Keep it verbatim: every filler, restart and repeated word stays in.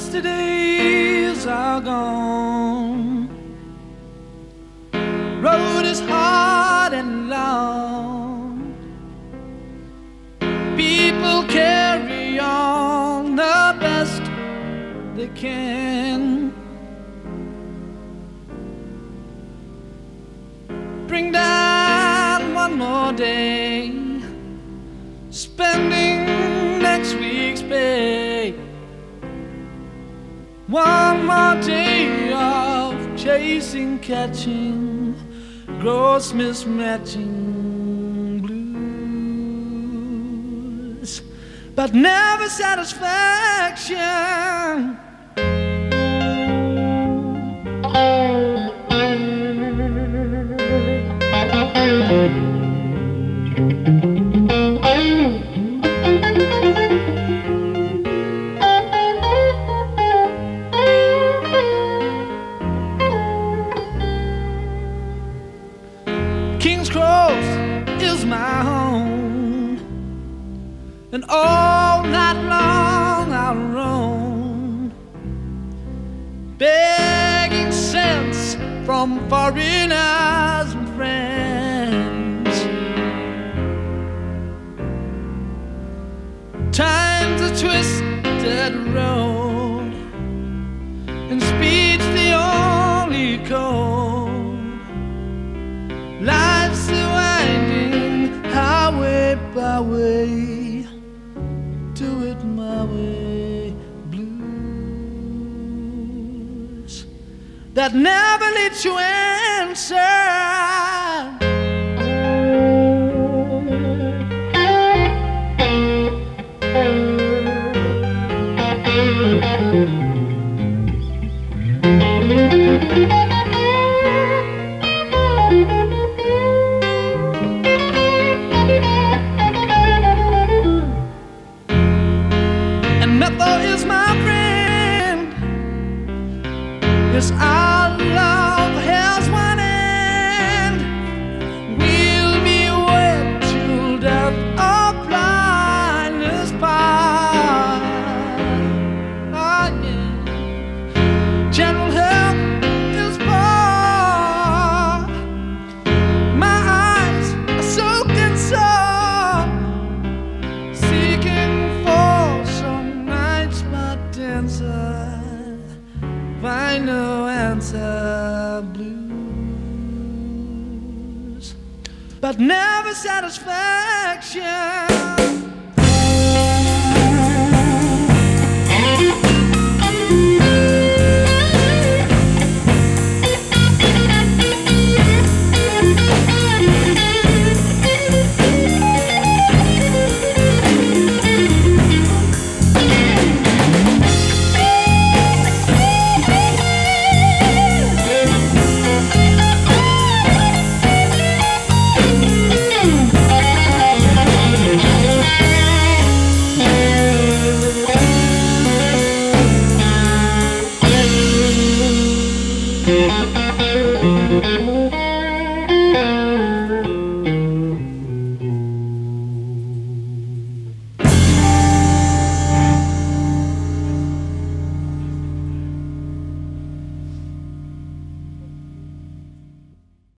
yesterdays are gone. Road is hard and long. People carry on the best they can. Bring down one more day, spending next week's pay. One more day of chasing, catching, gross mismatching blues, but never satisfaction. King's Cross is my home, and all night long I'll roam, begging cents from foreigners and friends. Time's a twisted road, and speed's the only code. Life's a winding highway, byway, do it my way. Blues that never let you answer. Method is my friend. Yes, our love has one end. We'll be wed till death or blindness part. Oh, yeah. General health is poor. My eyes are soaking sore, seeking for some answer, find no answer. Blues, but never satisfaction. Thank you.